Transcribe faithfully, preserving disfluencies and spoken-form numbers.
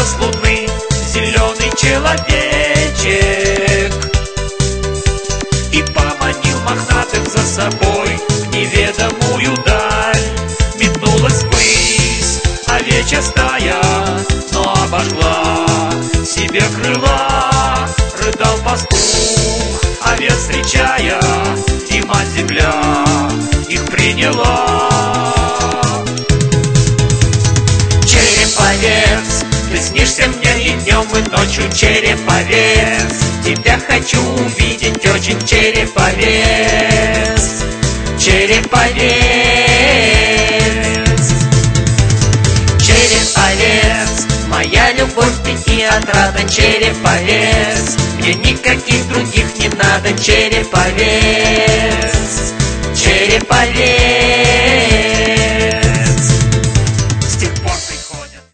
с луны зеленый человечек и поманил мохнатых за собой в неведомую даль. Метнулась ввысь овечья стая, но обожгла себе крыла. Рыдал пастух, овец встречая, и мать земля их приняла. Череповец, ты снишься мне и днем, и ночью, череповец. Тебя хочу увидеть очень, череповец. Череповец, череповец, моя любовь и отрада, череповец. Мне никаких других не надо, череповец. Череповец.